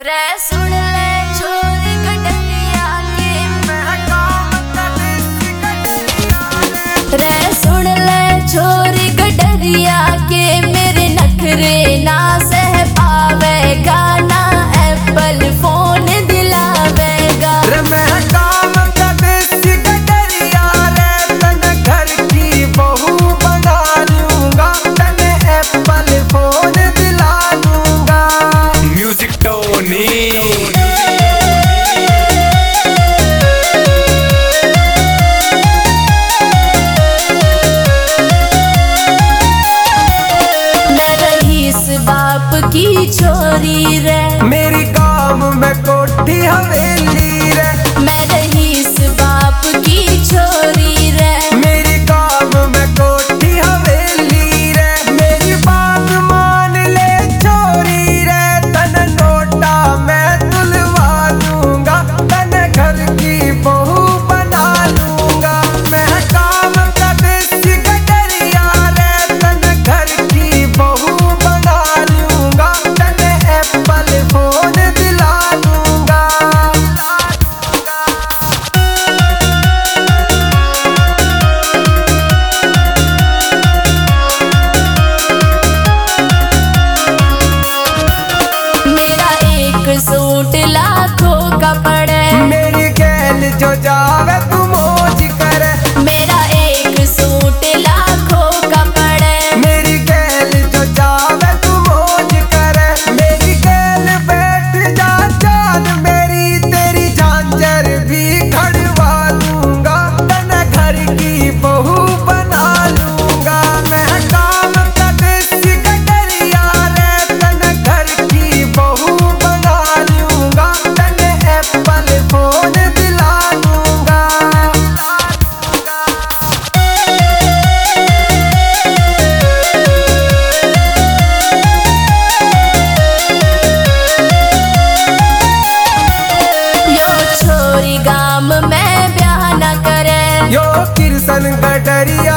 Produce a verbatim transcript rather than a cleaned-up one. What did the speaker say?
रे सुन ले छोरी गडरिया के मैं काम करती गडरिया रे सुन ले छोरी गडरिया के मेरे नखरे ना सह पावेगा ना एप्पल फोन दिलावेगा रे मैं काम करती गडरिया रे तने घर की बहू बना लूंगा तने एप्पल फोन दिला लूंगा। म्यूजिक टोनी बाप की छोरी रे मेरी गांव में कोठी हवेली रे मैं रहीस बाप की छोरी रे मेरी गांव में कोठी हवेली रे मेरी बात मान ले छोरी रे तन नोटा मैं तुलवा दूंगा तन घर की बहू बना लूंगा। मैं काम का देसी गडरिया रे तन घर की बहू बना लूंगा तन एप्पल फोन दिला लूंगा। मेरा एक सूट लाखों का पड़े मेरी गैल जो जावे तू मौज करे मेरा एक सूट लाखों का पड़े मेरी गैल जो जावे तू मौज करे मेरी गैल बैठ जा जान मेरी तेरी झांझर भी खड़वा दूंगा तन घर की बहू बना लूंगा। मैं काम का देसी गडरिया रे तन घर की बहू बना लूंगा तन एप्पल फोन दिला लूंगा। यो छोरी गाम में ब्याह न करे यो किरसन गडरिया